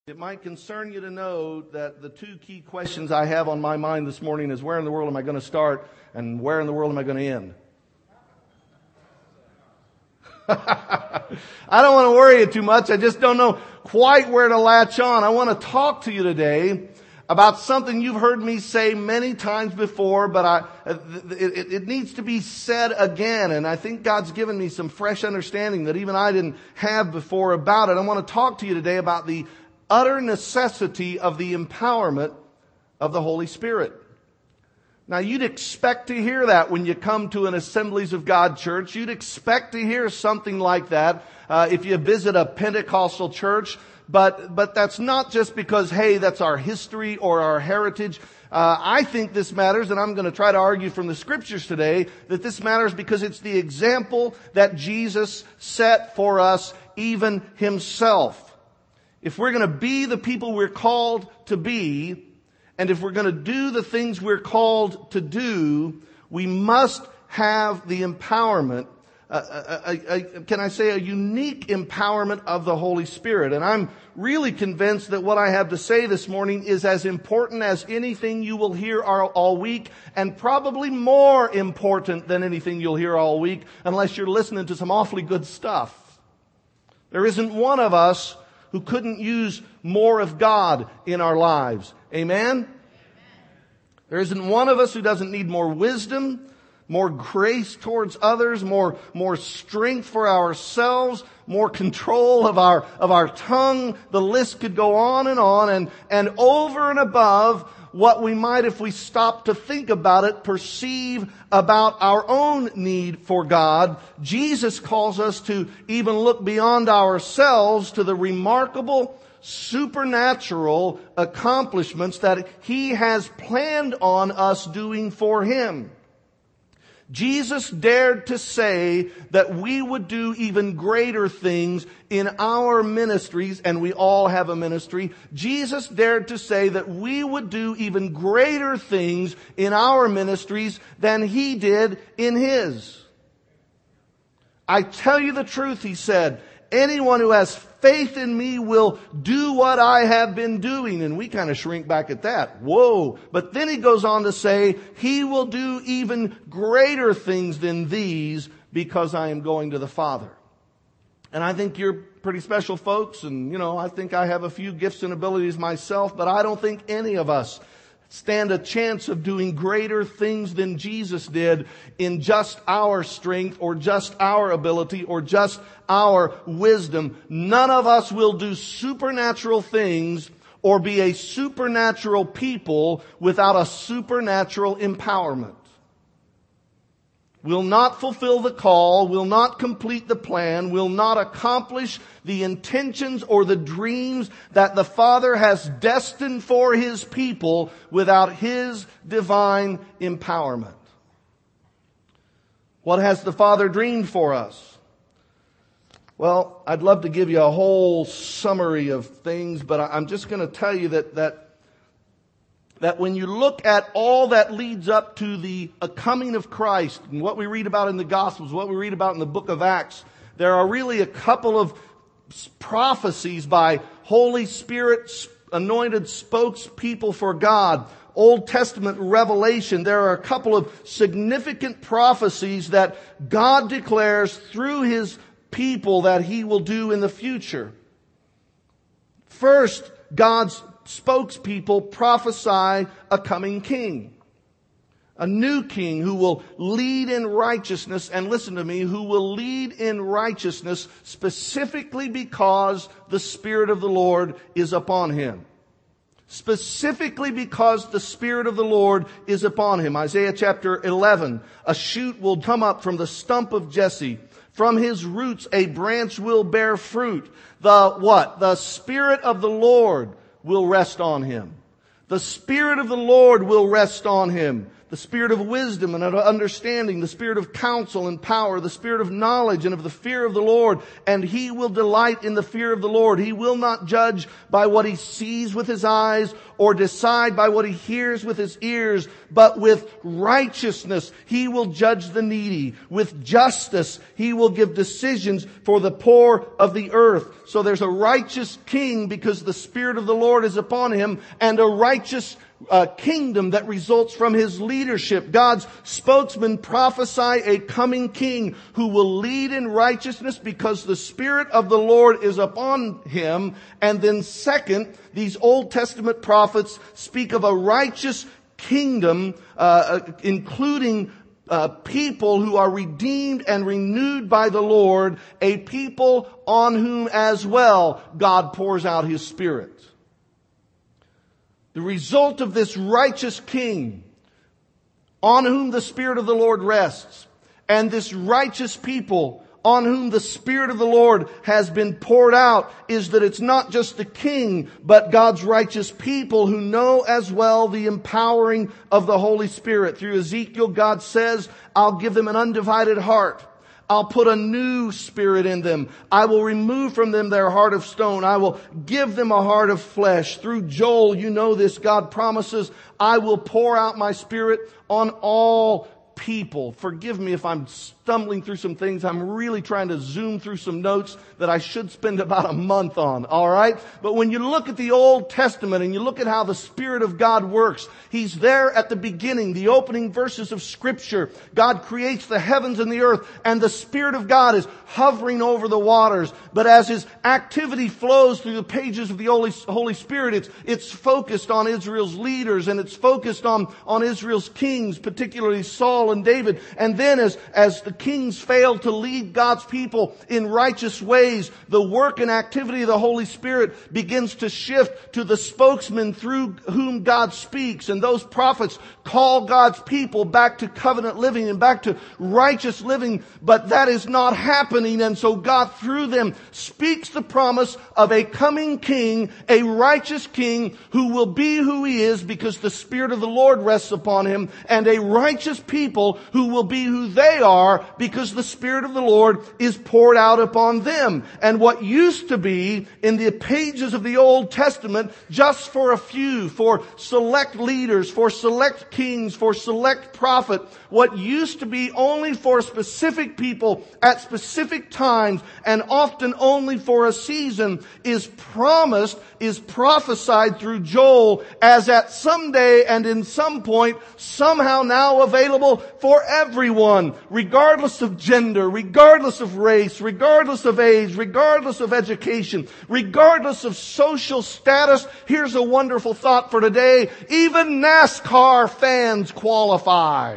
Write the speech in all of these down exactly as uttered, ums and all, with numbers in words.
It might concern you to know that the two key questions I have on my mind this morning is where in the world am I going to start and where in the world am I going to end? I don't want to worry you too much. I just don't know quite where to latch on. I want to talk to you today about something you've heard me say many times before, but I, it, it needs to be said again. And I think God's given me some fresh understanding that even I didn't have before about it. I want to talk to you today about the utter necessity of the empowerment of the Holy Spirit. Now, you'd expect to hear that when you come to an Assemblies of God church. You'd expect to hear something like that uh, if you visit a Pentecostal church. But but that's not just because, hey, that's our history or our heritage. Uh, I think this matters, and I'm going to try to argue from the Scriptures today that this matters because it's the example that Jesus set for us, even Himself. If we're going to be the people we're called to be, and if we're going to do the things we're called to do, we must have the empowerment, uh, a, a, a, can I say a unique empowerment of the Holy Spirit. And I'm really convinced that what I have to say this morning is as important as anything you will hear all, all week, and probably more important than anything you'll hear all week, unless you're listening to some awfully good stuff. There isn't one of us who couldn't use more of God in our lives. Amen? Amen? There isn't one of us who doesn't need more wisdom, more grace towards others, more, more strength for ourselves, more control of our, of our tongue. The list could go on and on, and, and over and above what we might, if we stop to think about it, perceive about our own need for God. Jesus calls us to even look beyond ourselves to the remarkable supernatural accomplishments that He has planned on us doing for Him. Jesus dared to say that we would do even greater things in our ministries, and we all have a ministry. Jesus dared to say that we would do even greater things in our ministries than He did in His. I tell you the truth, He said, anyone who has faith in me will do what I have been doing. And we kind of shrink back at that. Whoa. But then He goes on to say, He will do even greater things than these because I am going to the Father. And I think you're pretty special folks. And, you know, I think I have a few gifts and abilities myself, but I don't think any of us stand a chance of doing greater things than Jesus did in just our strength or just our ability or just our wisdom. None of us will do supernatural things or be a supernatural people without a supernatural empowerment. Will not fulfill the call, will not complete the plan, will not accomplish the intentions or the dreams that the Father has destined for His people without His divine empowerment. What has the Father dreamed for us? Well, I'd love to give you a whole summary of things, but I'm just going to tell you that that that when you look at all that leads up to the coming of Christ and what we read about in the Gospels, what we read about in the book of Acts, there are really a couple of prophecies by Holy Spirit anointed spokespeople for God. Old Testament revelation. There are a couple of significant prophecies that God declares through His people that He will do in the future. First, God's spokespeople prophesy a coming king. A new king who will lead in righteousness, and listen to me, who will lead in righteousness specifically because the Spirit of the Lord is upon Him. Specifically because the Spirit of the Lord is upon Him. Isaiah chapter eleven, a shoot will come up from the stump of Jesse. From his roots a branch will bear fruit. The what? The Spirit of the Lord will rest on him. The Spirit of the Lord will rest on him. the spirit of wisdom and of understanding, the spirit of counsel and power, the spirit of knowledge and of the fear of the Lord. And he will delight in the fear of the Lord. He will not judge by what he sees with his eyes or decide by what he hears with his ears, but with righteousness he will judge the needy. With justice he will give decisions for the poor of the earth. So there's a righteous king because the Spirit of the Lord is upon him, and a righteous uh, kingdom that results from his leadership. God's spokesmen prophesy a coming king who will lead in righteousness because the Spirit of the Lord is upon him. And then second, these Old Testament prophets speak of a righteous kingdom, uh, including Uh, people who are redeemed and renewed by the Lord, a people on whom as well God pours out His Spirit. The result of this righteous king, on whom the Spirit of the Lord rests, and this righteous people on whom the Spirit of the Lord has been poured out, is that it's not just the king, but God's righteous people who know as well the empowering of the Holy Spirit. Through Ezekiel, God says, I'll give them an undivided heart. I'll put a new spirit in them. I will remove from them their heart of stone. I will give them a heart of flesh. Through Joel, you know this, God promises, I will pour out my Spirit on all people. Forgive me if I'm stumbling through some things. I'm really trying to zoom through some notes that I should spend about a month on. All right? But when you look at the Old Testament and you look at how the Spirit of God works, He's there at the beginning, the opening verses of Scripture. God creates the heavens and the earth, and the Spirit of God is hovering over the waters. But as His activity flows through the pages of the Holy, Holy Spirit, it's, it's focused on Israel's leaders, and it's focused on, on Israel's kings, particularly Saul and David. And then as, as the kings fail to lead God's people in righteous ways, the work and activity of the Holy Spirit begins to shift to the spokesman through whom God speaks. And those prophets call God's people back to covenant living and back to righteous living. But that is not happening. And so God, through them, speaks the promise of a coming king, a righteous king who will be who He is because the Spirit of the Lord rests upon Him, and a righteous people who will be who they are because the Spirit of the Lord is poured out upon them. And what used to be in the pages of the Old Testament just for a few, for select leaders, for select kings, for select prophet, what used to be only for specific people at specific times and often only for a season is promised, is prophesied through Joel as at some day and in some point somehow now available for everyone, regardless of gender, regardless of race, regardless of age, regardless of education, regardless of social status. Here's a wonderful thought for today. Even NASCAR fans qualify.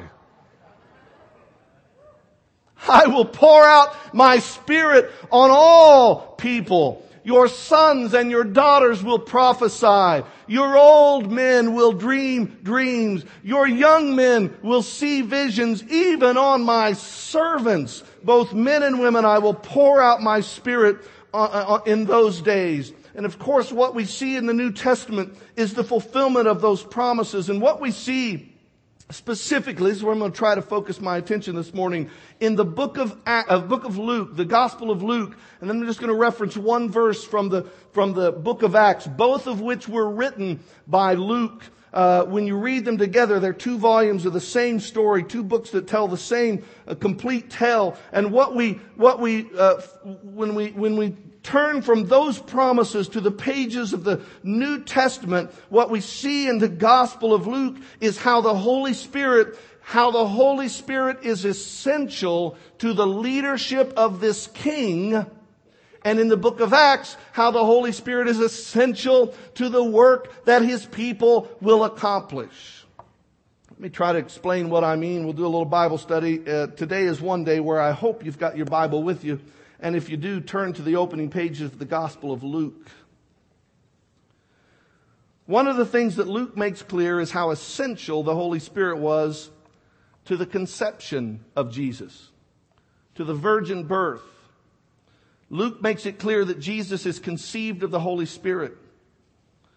I will pour out my Spirit on all people. Your sons and your daughters will prophesy. Your old men will dream dreams. Your young men will see visions. Even on my servants, both men and women, I will pour out my Spirit in those days. And of course, what we see in the New Testament is the fulfillment of those promises. And what we see specifically, this is where I'm going to try to focus my attention this morning, in the book of uh, book of Luke, the Gospel of Luke, and then I'm just going to reference one verse from the from the book of Acts, both of which were written by Luke. Uh, when you read them together, they're two volumes of the same story, two books that tell the same uh, complete tale. And what we what we uh, when we when we turn from those promises to the pages of the New Testament, what we see in the Gospel of Luke is how the Holy Spirit, how the Holy Spirit is essential to the leadership of this king. And in the book of Acts, how the Holy Spirit is essential to the work that His people will accomplish. Let me try to explain what I mean. We'll do a little Bible study. Uh, today is one day where I hope you've got your Bible with you. And if you do, turn to the opening pages of the Gospel of Luke. One of the things that Luke makes clear is how essential the Holy Spirit was to the conception of Jesus, to the virgin birth. Luke makes it clear that Jesus is conceived of the Holy Spirit.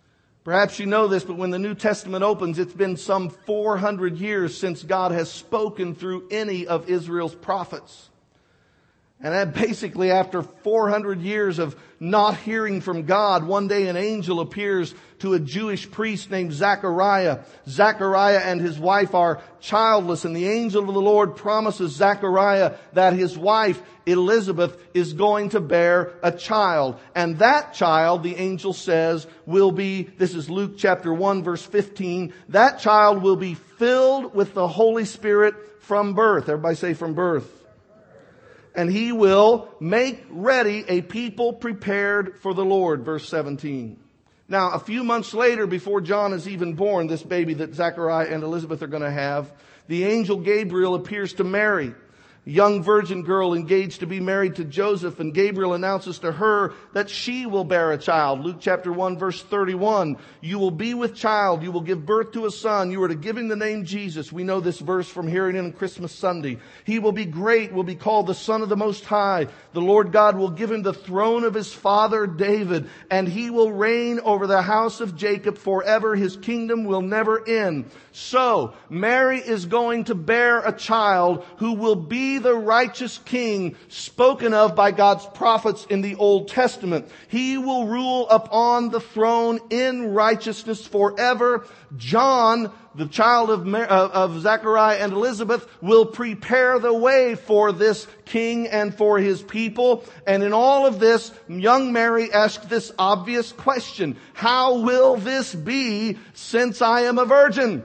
Perhaps you know this, but when the New Testament opens, it's been some four hundred years since God has spoken through any of Israel's prophets. And then basically after four hundred years of not hearing from God, one day an angel appears to a Jewish priest named Zechariah. Zechariah and his wife are childless, and the angel of the Lord promises Zechariah that his wife, Elizabeth, is going to bear a child. And that child, the angel says, will be, this is Luke chapter one verse fifteen, that child will be filled with the Holy Spirit from birth. Everybody say from birth. And he will make ready a people prepared for the Lord. Verse seventeen. Now, a few months later, before John is even born, this baby that Zechariah and Elizabeth are going to have, the angel Gabriel appears to Mary, a young virgin girl engaged to be married to Joseph, and Gabriel announces to her that she will bear a child. Luke chapter one verse thirty-one. You will be with child. You will give birth to a son. You are to give him the name Jesus. We know this verse from hearing it on Christmas Sunday. He will be great, will be called the Son of the Most High. The Lord God will give him the throne of his father David, and he will reign over the house of Jacob forever. His kingdom will never end. So, Mary is going to bear a child who will be the righteous king spoken of by God's prophets in the Old Testament. He will rule upon the throne in righteousness forever. John, the child of, Mar- of Zechariah and Elizabeth, will prepare the way for this king and for his people. And in all of this, young Mary asked this obvious question: how will this be since I am a virgin?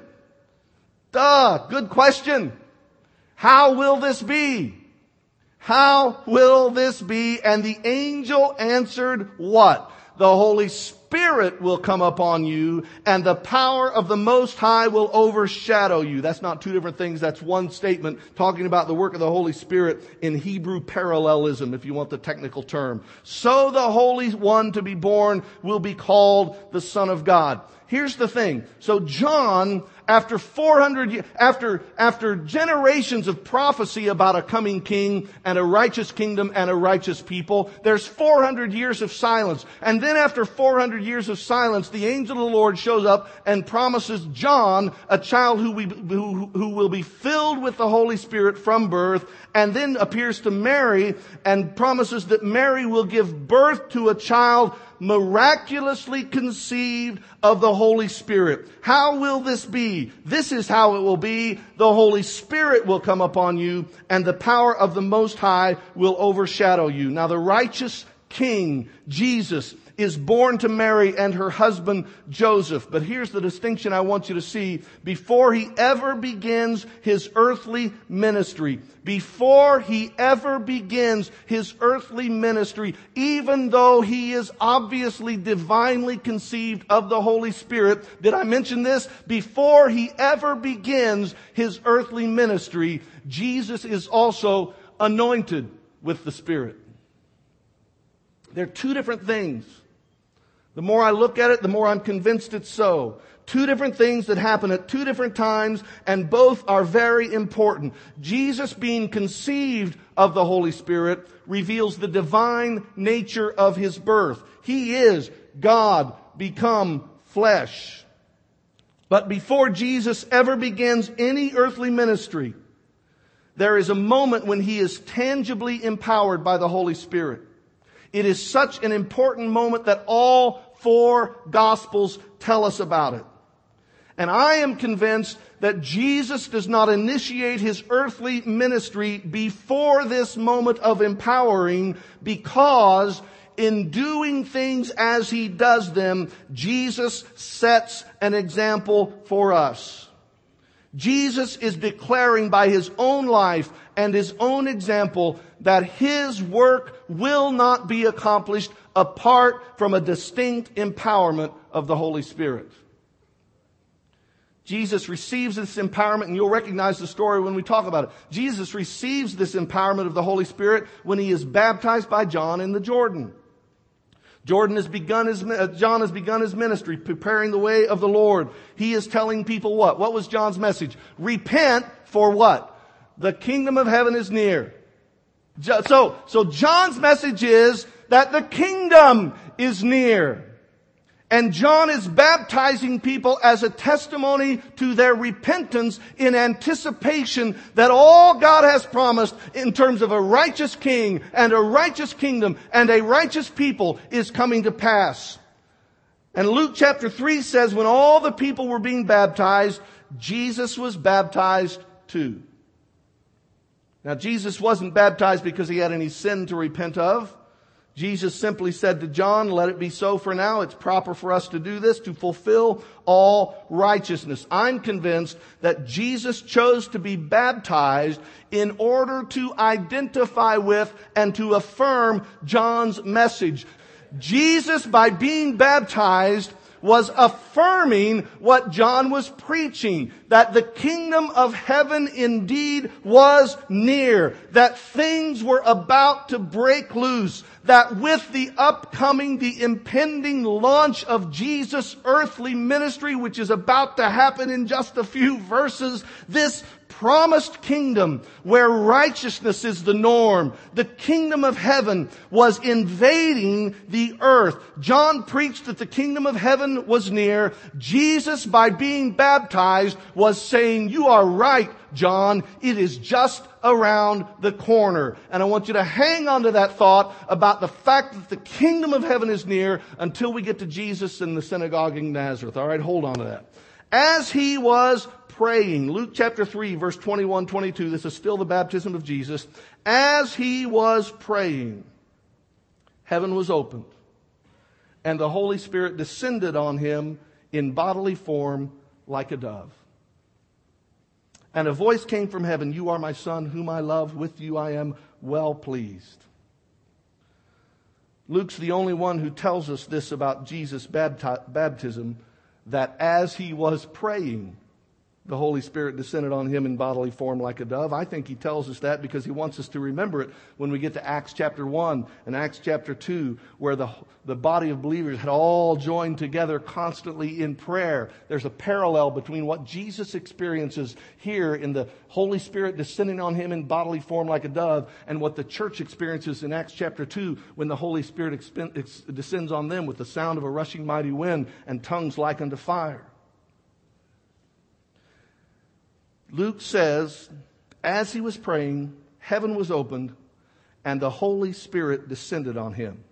Duh, good question. How will this be? How will this be? And the angel answered what? The Holy Spirit will come upon you, and the power of the Most High will overshadow you. That's not two different things. That's one statement talking about the work of the Holy Spirit in Hebrew parallelism, if you want the technical term. So the Holy One to be born will be called the Son of God. Here's the thing. So John, after four hundred years, after, after generations of prophecy about a coming king and a righteous kingdom and a righteous people, there's four hundred years of silence. And then after four hundred years of silence, the angel of the Lord shows up and promises John a child who, we, who, who will be filled with the Holy Spirit from birth, and then appears to Mary and promises that Mary will give birth to a child miraculously conceived of the Holy Spirit. How will this be? This is how it will be. The Holy Spirit will come upon you, and the power of the Most High will overshadow you. Now, the righteous King, Jesus, is born to Mary and her husband Joseph. But here's the distinction I want you to see. Before he ever begins his earthly ministry, before he ever begins his earthly ministry, even though he is obviously divinely conceived of the Holy Spirit, did I mention this? Before he ever begins his earthly ministry, Jesus is also anointed with the Spirit. They're two different things. The more I look at it, the more I'm convinced it's so. Two different things that happen at two different times, and both are very important. Jesus being conceived of the Holy Spirit reveals the divine nature of his birth. He is God become flesh. But before Jesus ever begins any earthly ministry, there is a moment when he is tangibly empowered by the Holy Spirit. It is such an important moment that all four Gospels tell us about it. And I am convinced that Jesus does not initiate his earthly ministry before this moment of empowering, because in doing things as he does them, Jesus sets an example for us. Jesus is declaring by his own life and his own example that his work will not be accomplished apart from a distinct empowerment of the Holy Spirit. Jesus receives this empowerment, and you'll recognize the story when we talk about it. Jesus receives this empowerment of the Holy Spirit when he is baptized by John in the Jordan. Jordan has begun his, uh, John has begun his ministry, preparing the way of the Lord. He is telling people what? What was John's message? Repent, for what? The kingdom of heaven is near. So, so John's message is that the kingdom is near. And John is baptizing people as a testimony to their repentance in anticipation that all God has promised in terms of a righteous king and a righteous kingdom and a righteous people is coming to pass. And Luke chapter three says when all the people were being baptized, Jesus was baptized too. Now Jesus wasn't baptized because he had any sin to repent of. Jesus simply said to John, let it be so for now. It's proper for us to do this to fulfill all righteousness. I'm convinced that Jesus chose to be baptized in order to identify with and to affirm John's message. Jesus, by being baptized, was affirming what John was preaching, that the kingdom of heaven indeed was near, that things were about to break loose, that with the upcoming, the impending launch of Jesus' earthly ministry, which is about to happen in just a few verses, this promised kingdom where righteousness is the norm, the kingdom of heaven was invading the earth. John preached that the kingdom of heaven was near. Jesus, by being baptized, was saying, you are right, John. It is just around the corner. And I want you to hang on to that thought about the fact that the kingdom of heaven is near until we get to Jesus in the synagogue in Nazareth. All right, hold on to that. As he was praying, Luke chapter three, verse twenty-one, twenty-two, this is still the baptism of Jesus. As he was praying, heaven was opened, and the Holy Spirit descended on him in bodily form like a dove. And a voice came from heaven, you are my son, whom I love. With you I am well pleased. Luke's the only one who tells us this about Jesus' bapti- baptism, that as he was praying, the Holy Spirit descended on him in bodily form like a dove. I think he tells us that because he wants us to remember it when we get to Acts chapter one and Acts chapter two, where the, the body of believers had all joined together constantly in prayer. There's a parallel between what Jesus experiences here in the Holy Spirit descending on him in bodily form like a dove and what the church experiences in Acts chapter two when the Holy Spirit exp- ex- descends on them with the sound of a rushing mighty wind and tongues like unto fire. Luke says, as he was praying, heaven was opened and the Holy Spirit descended on him.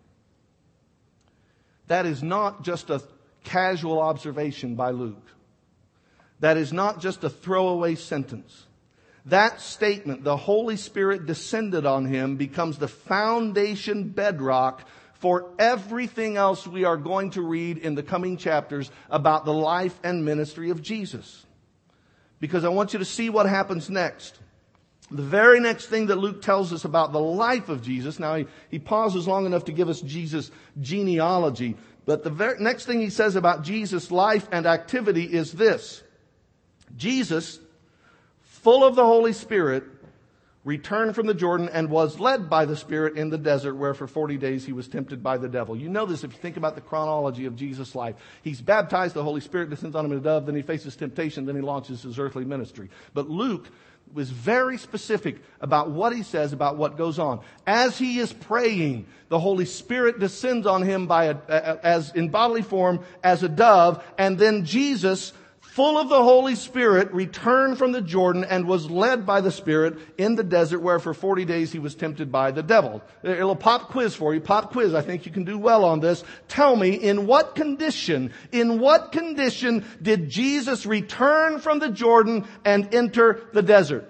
That is not just a casual observation by Luke. That is not just a throwaway sentence. That statement, the Holy Spirit descended on him, becomes the foundation bedrock for everything else we are going to read in the coming chapters about the life and ministry of Jesus. Because I want you to see what happens next. The very next thing that Luke tells us about the life of Jesus, now he, he pauses long enough to give us Jesus' genealogy, but the very next thing he says about Jesus' life and activity is this. Jesus, full of the Holy Spirit, returned from the Jordan and was led by the Spirit in the desert where for forty days he was tempted by the devil. You know this if you think about the chronology of Jesus' life. He's baptized, the Holy Spirit descends on him in a dove, then he faces temptation, then he launches his earthly ministry. But Luke was very specific about what he says about what goes on. As he is praying, the Holy Spirit descends on him by a, as in bodily form as a dove, and then Jesus, full of the Holy Spirit, returned from the Jordan and was led by the Spirit in the desert where for forty days he was tempted by the devil. A little pop quiz for you. Pop quiz. I think you can do well on this. Tell me, in what condition, in what condition did Jesus return from the Jordan and enter the desert?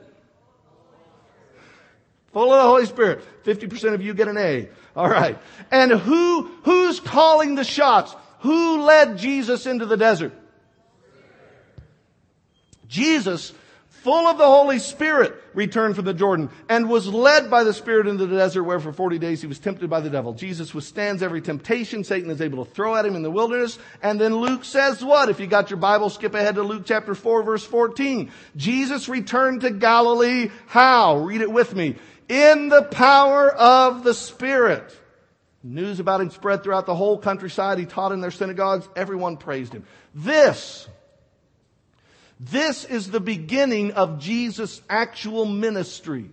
Full of the Holy Spirit. fifty percent of you get an A. All right. And who, who's calling the shots? Who led Jesus into the desert? Jesus, full of the Holy Spirit, returned from the Jordan and was led by the Spirit into the desert where for forty days he was tempted by the devil. Jesus withstands every temptation Satan is able to throw at him in the wilderness. And then Luke says what? If you got your Bible, skip ahead to Luke chapter four, verse fourteen. Jesus returned to Galilee. How? Read it with me. In the power of the Spirit. News about him spread throughout the whole countryside. He taught in their synagogues. Everyone praised him. This This is the beginning of Jesus' actual ministry.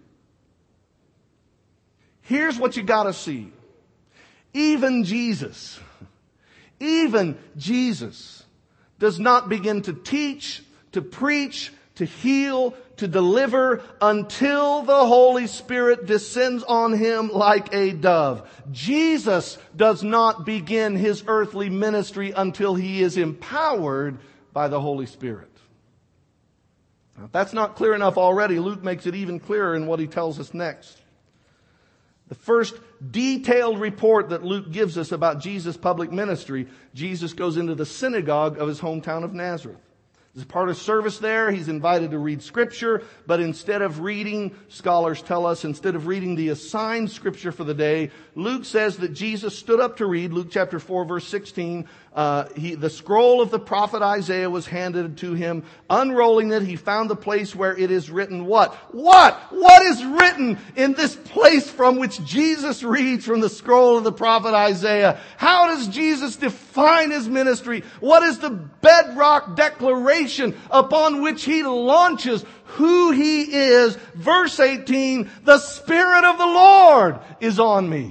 Here's what you gotta see. Even Jesus, Even Jesus does not begin to teach, to preach, to heal, to deliver until the Holy Spirit descends on him like a dove. Jesus does not begin his earthly ministry until he is empowered by the Holy Spirit. Now, if that's not clear enough already, Luke makes it even clearer in what he tells us next. The first detailed report that Luke gives us about Jesus' public ministry, Jesus goes into the synagogue of his hometown of Nazareth. As part of service there, he's invited to read Scripture, but instead of reading, scholars tell us, instead of reading the assigned Scripture for the day, Luke says that Jesus stood up to read, Luke chapter four, verse sixteen, uh, he, the scroll of the prophet Isaiah was handed to him. Unrolling it, he found the place where it is written what? What? What is written in this place from which Jesus reads from the scroll of the prophet Isaiah? How does Jesus define his ministry? What is the bedrock declaration upon which he launches who he is? Verse eighteen, the Spirit of the Lord is on me.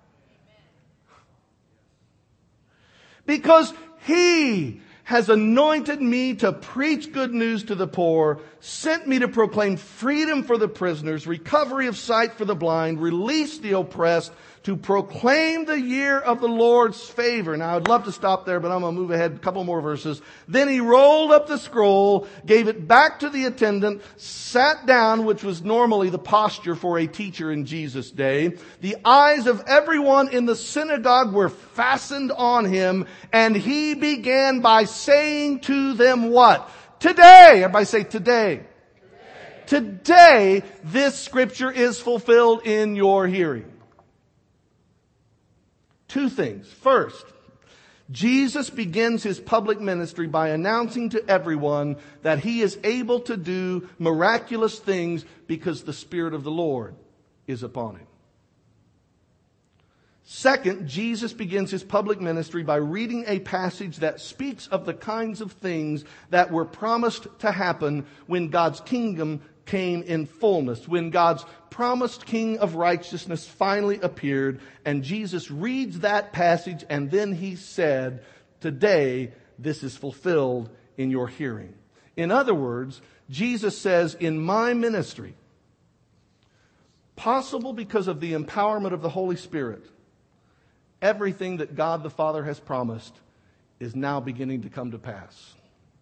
Because he has anointed me to preach good news to the poor, sent me to proclaim freedom for the prisoners, recovery of sight for the blind, release the oppressed, to proclaim the year of the Lord's favor. Now, I'd love to stop there, but I'm going to move ahead a couple more verses. Then he rolled up the scroll, gave it back to the attendant, sat down, which was normally the posture for a teacher in Jesus' day. The eyes of everyone in the synagogue were fastened on him, and he began by saying to them what? Today. Everybody say today. Today, today this scripture is fulfilled in your hearing. Two things. First, Jesus begins his public ministry by announcing to everyone that he is able to do miraculous things because the Spirit of the Lord is upon him. Second, Jesus begins his public ministry by reading a passage that speaks of the kinds of things that were promised to happen when God's kingdom came in fullness, when God's promised King of righteousness finally appeared. And Jesus reads that passage, and then he said, today this is fulfilled in your hearing. In other words, Jesus says, in my ministry, possible because of the empowerment of the Holy Spirit, everything that God the Father has promised is now beginning to come to pass.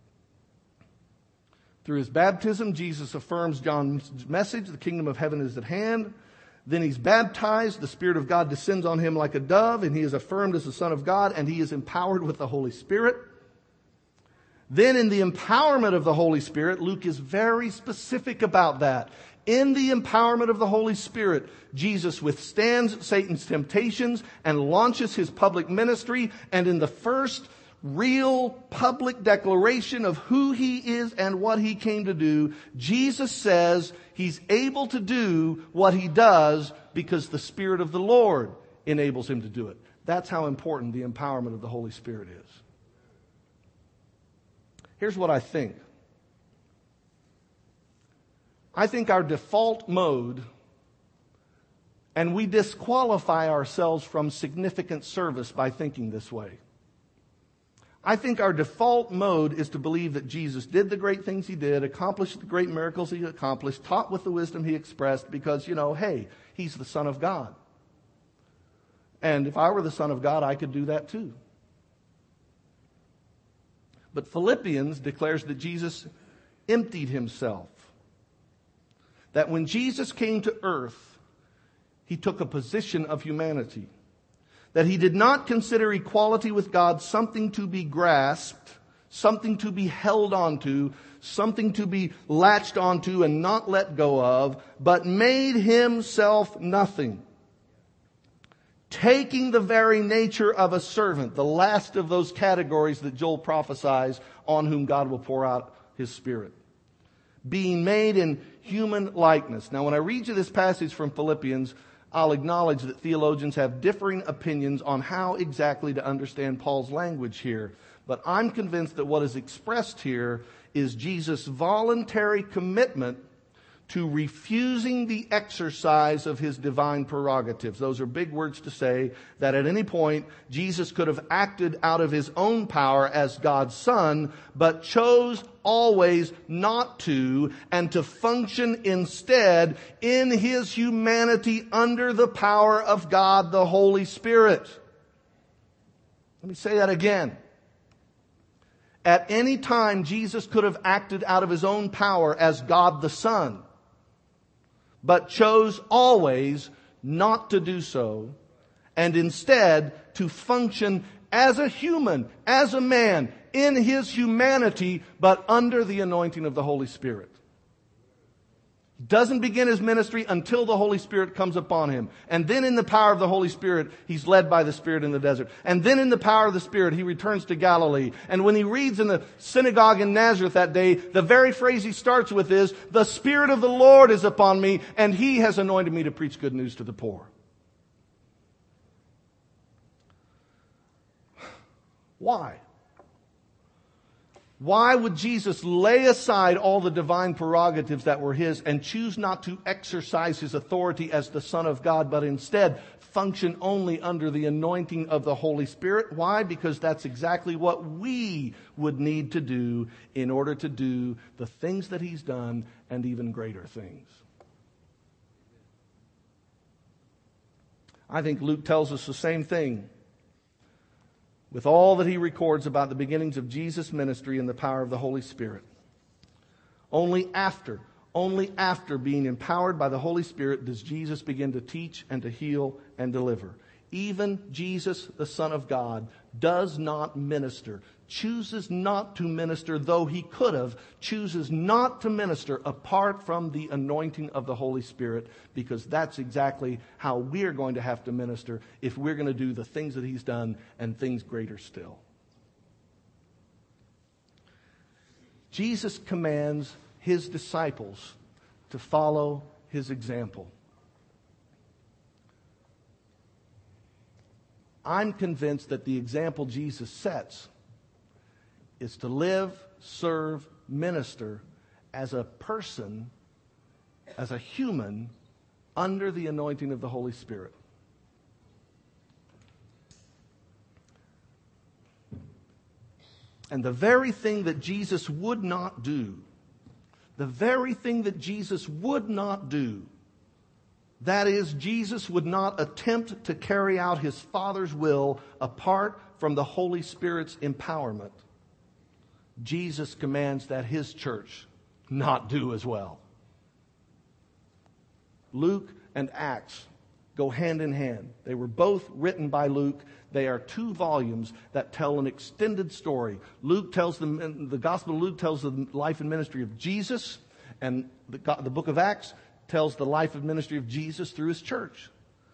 Through his baptism, Jesus affirms John's message, the kingdom of heaven is at hand. Then he's baptized, the Spirit of God descends on him like a dove, and he is affirmed as the Son of God, and he is empowered with the Holy Spirit. Then in the empowerment of the Holy Spirit, Luke is very specific about that. In the empowerment of the Holy Spirit, Jesus withstands Satan's temptations and launches his public ministry. And in the first real public declaration of who he is and what he came to do, Jesus says he's able to do what he does because the Spirit of the Lord enables him to do it. That's how important the empowerment of the Holy Spirit is. Here's what I think. I think our default mode, and we disqualify ourselves from significant service by thinking this way. I think our default mode is to believe that Jesus did the great things he did, accomplished the great miracles he accomplished, taught with the wisdom he expressed because, you know, hey, he's the Son of God. And if I were the Son of God, I could do that too. But Philippians declares that Jesus emptied himself. That when Jesus came to earth, he took a position of humanity. That he did not consider equality with God something to be grasped, something to be held onto, something to be latched onto and not let go of, but made himself nothing. Taking the very nature of a servant, the last of those categories that Joel prophesies on whom God will pour out his Spirit. Being made in human likeness. Now, when I read you this passage from Philippians, I'll acknowledge that theologians have differing opinions on how exactly to understand Paul's language here. But I'm convinced that what is expressed here is Jesus' voluntary commitment to refusing the exercise of his divine prerogatives. Those are big words to say that at any point Jesus could have acted out of his own power as God's Son, but chose always not to, and to function instead in his humanity under the power of God the Holy Spirit. Let me say that again. At any time, Jesus could have acted out of his own power as God the Son, but chose always not to do so, and instead to function as a human, as a man, in his humanity, but under the anointing of the Holy Spirit. He doesn't begin his ministry until the Holy Spirit comes upon him. And then in the power of the Holy Spirit, he's led by the Spirit in the desert. And then in the power of the Spirit, he returns to Galilee. And when he reads in the synagogue in Nazareth that day, the very phrase he starts with is, "The Spirit of the Lord is upon me, and he has anointed me to preach good news to the poor." Why? Why would Jesus lay aside all the divine prerogatives that were his and choose not to exercise his authority as the Son of God, but instead function only under the anointing of the Holy Spirit? Why? Because that's exactly what we would need to do in order to do the things that he's done and even greater things. I think Luke tells us the same thing with all that he records about the beginnings of Jesus' ministry and the power of the Holy Spirit. Only after, only after being empowered by the Holy Spirit does Jesus begin to teach and to heal and deliver. Even Jesus, the Son of God, does not minister, chooses not to minister, though he could have, chooses not to minister apart from the anointing of the Holy Spirit, because that's exactly how we're going to have to minister if we're going to do the things that he's done and things greater still. Jesus commands his disciples to follow his example. I'm convinced that the example Jesus sets is to live, serve, minister as a person, as a human, under the anointing of the Holy Spirit. And the very thing that Jesus would not do, the very thing that Jesus would not do, that is, Jesus would not attempt to carry out his Father's will apart from the Holy Spirit's empowerment. Jesus commands that his church not do as well. Luke and Acts go hand in hand. They were both written by Luke. They are two volumes that tell an extended story. Luke tells them, the Gospel of Luke tells the life and ministry of Jesus, and the, the book of Acts tells the life and ministry of Jesus through his church.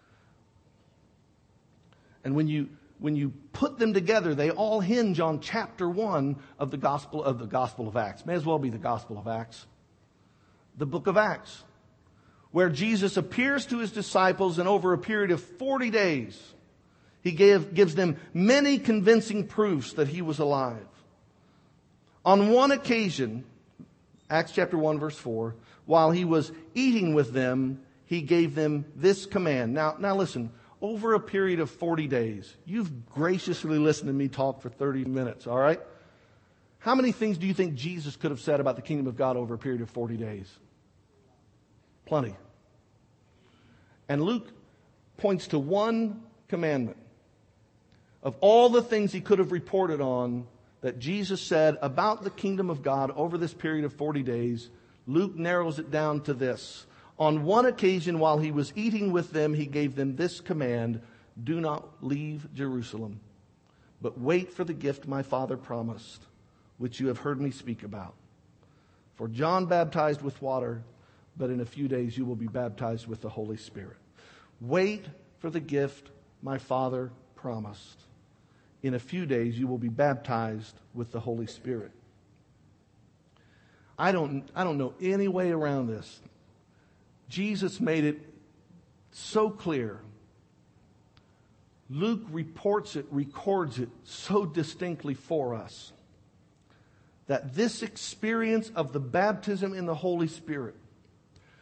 And when you when you put them together, they all hinge on chapter one of the Gospel of the Gospel of Acts. May as well be the Gospel of Acts. The book of Acts, where Jesus appears to his disciples, and over a period of forty days, he gave, gives them many convincing proofs that he was alive. On one occasion, Acts chapter one, verse four, while he was eating with them, he gave them this command. Now, now listen, over a period of forty days, you've graciously listened to me talk for thirty minutes, all right? How many things do you think Jesus could have said about the kingdom of God over a period of forty days? Plenty. And Luke points to one commandment. Of all the things he could have reported on that Jesus said about the kingdom of God over this period of forty days, Luke narrows it down to this. On one occasion, while he was eating with them, he gave them this command: do not leave Jerusalem, but wait for the gift my Father promised, which you have heard me speak about. For John baptized with water, but in a few days you will be baptized with the Holy Spirit. Wait for the gift my Father promised. In a few days you will be baptized with the Holy Spirit. I don't, I don't know any way around this. Jesus made it so clear. Luke reports it, records it so distinctly for us, that this experience of the baptism in the Holy Spirit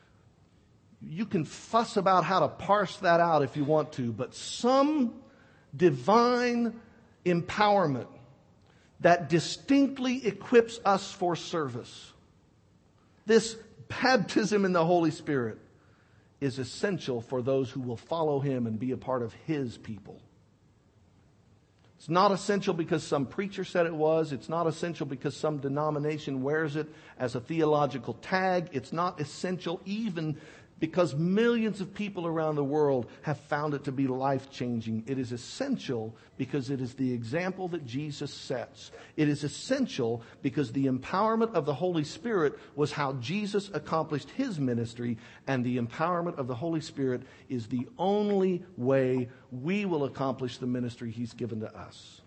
You can fuss about how to parse that out if you want to, but some divine empowerment that distinctly equips us for service. This baptism in the Holy Spirit is essential for those who will follow Him and be a part of His people. It's not essential because some preacher said it was. It's not essential because some denomination wears it as a theological tag. It's not essential even because millions of people around the world have found it to be life-changing. It is essential because it is the example that Jesus sets. It is essential because the empowerment of the Holy Spirit was how Jesus accomplished His ministry, and the empowerment of the Holy Spirit is the only way we will accomplish the ministry He's given to us.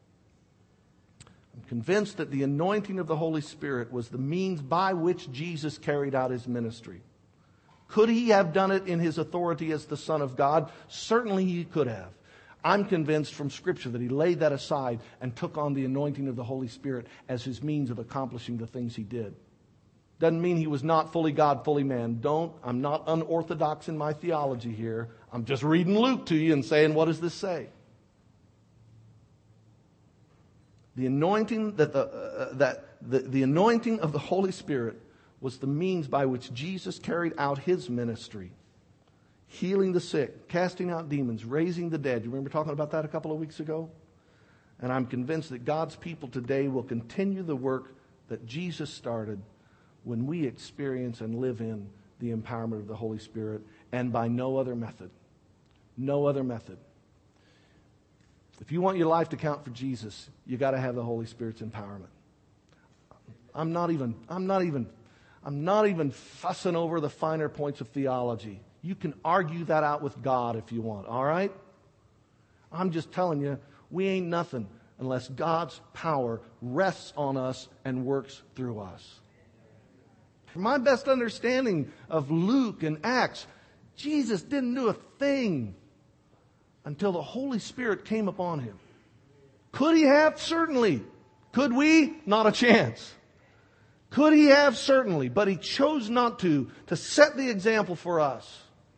I'm convinced that the anointing of the Holy Spirit was the means by which Jesus carried out His ministry. Could He have done it in His authority as the Son of God? Certainly He could have. I'm convinced from Scripture that He laid that aside and took on the anointing of the Holy Spirit as His means of accomplishing the things He did. Doesn't mean He was not fully God, fully man. Don't, I'm not unorthodox in my theology here. I'm just reading Luke to you and saying, what does this say? The anointing that the, uh, that the, the anointing of the Holy Spirit was the means by which Jesus carried out His ministry. Healing the sick, casting out demons, raising the dead. You remember talking about that a couple of weeks ago? And I'm convinced that God's people today will continue the work that Jesus started when we experience and live in the empowerment of the Holy Spirit, and by no other method. No other method. If you want your life to count for Jesus, you got to have the Holy Spirit's empowerment. I'm not even, I'm not even I'm not even fussing over the finer points of theology. You can argue that out with God if you want, all right? I'm just telling you, we ain't nothing unless God's power rests on us and works through us. From my best understanding of Luke and Acts, Jesus didn't do a thing until the Holy Spirit came upon Him. Could He have? Certainly. Could we? Not a chance. Could He have? Certainly. But He chose not to, to set the example for us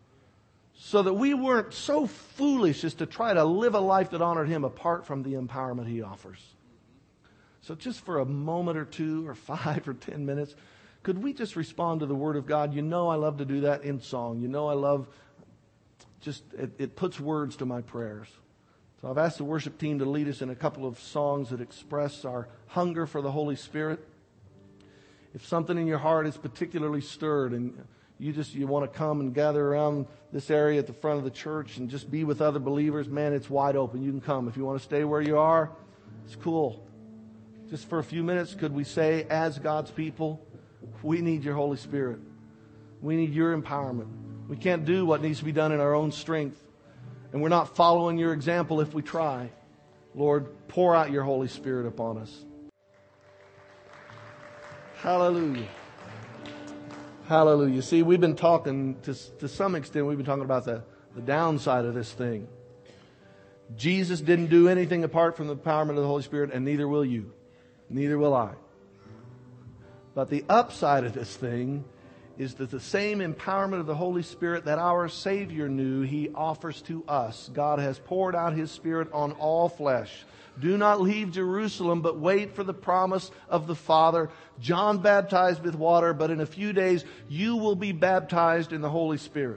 so that we weren't so foolish as to try to live a life that honored Him apart from the empowerment He offers. So just for a moment or two or five or ten minutes, could we just respond to the Word of God? You know I love to do that in song. You know I love just, it, it puts words to my prayers. So I've asked the worship team to lead us in a couple of songs that express our hunger for the Holy Spirit. If something in your heart is particularly stirred and you just you want to come and gather around this area at the front of the church and just be with other believers, man, it's wide open. You can come. If you want to stay where you are, it's cool. Just for a few minutes, could we say, as God's people, we need your Holy Spirit. We need your empowerment. We can't do what needs to be done in our own strength. And we're not following your example if we try. Lord, pour out your Holy Spirit upon us. Hallelujah. Hallelujah. See, we've been talking, to, to some extent, we've been talking about the, the downside of this thing. Jesus didn't do anything apart from the empowerment of the Holy Spirit, and neither will you. Neither will I. But the upside of this thing is that the same empowerment of the Holy Spirit that our Savior knew, He offers to us. God has poured out His Spirit on all flesh. Do not leave Jerusalem, but wait for the promise of the Father. John baptized with water, but in a few days you will be baptized in the Holy Spirit.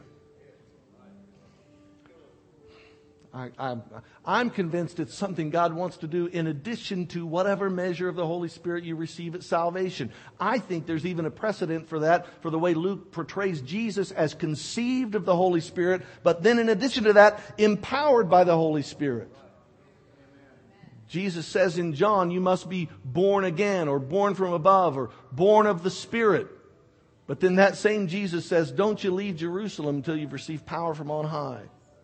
I, I'm, I'm convinced it's something God wants to do in addition to whatever measure of the Holy Spirit you receive at salvation. I think there's even a precedent for that, for the way Luke portrays Jesus as conceived of the Holy Spirit, but then in addition to that, empowered by the Holy Spirit. Jesus says in John, you must be born again, or born from above, or born of the Spirit. But then that same Jesus says, don't you leave Jerusalem until you've received power from on high.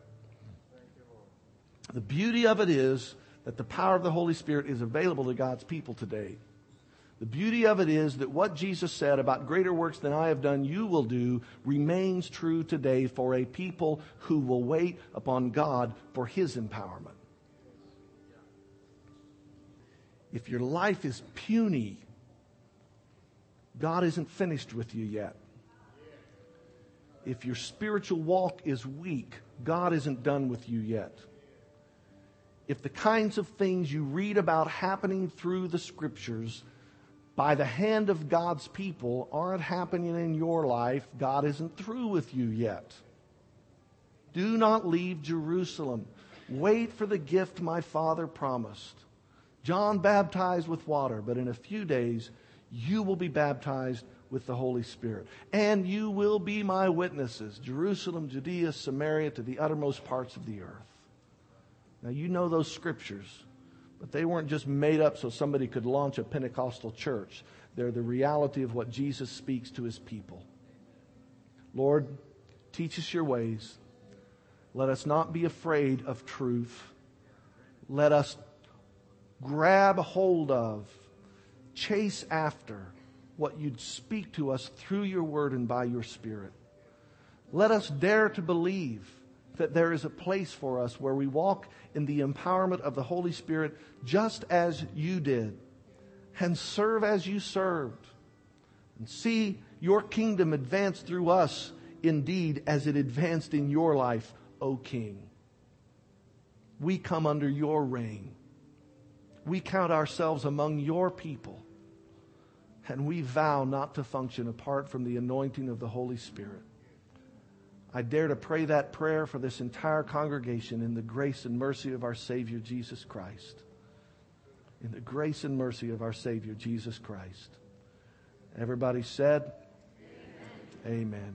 The beauty of it is that the power of the Holy Spirit is available to God's people today. The beauty of it is that what Jesus said about greater works than I have done you will do remains true today for a people who will wait upon God for His empowerment. If your life is puny, God isn't finished with you yet. If your spiritual walk is weak, God isn't done with you yet. If the kinds of things you read about happening through the Scriptures by the hand of God's people aren't happening in your life, God isn't through with you yet. Do not leave Jerusalem. Wait for the gift my Father promised. John baptized with water, but in a few days you will be baptized with the Holy Spirit. And you will be my witnesses, Jerusalem, Judea, Samaria, to the uttermost parts of the earth. Now you know those scriptures, but they weren't just made up so somebody could launch a Pentecostal church. They're the reality of what Jesus speaks to His people. Lord, teach us your ways. Let us not be afraid of truth. Let us grab hold of, chase after what you'd speak to us through your word and by your Spirit. Let us dare to believe that there is a place for us where we walk in the empowerment of the Holy Spirit just as you did, and serve as you served, and see your kingdom advance through us indeed as it advanced in your life, O King. We come under your reign. We count ourselves among your people, and we vow not to function apart from the anointing of the Holy Spirit. I dare to pray that prayer for this entire congregation in the grace and mercy of our Savior, Jesus Christ. In the grace and mercy of our Savior, Jesus Christ. Everybody said, Amen. Amen.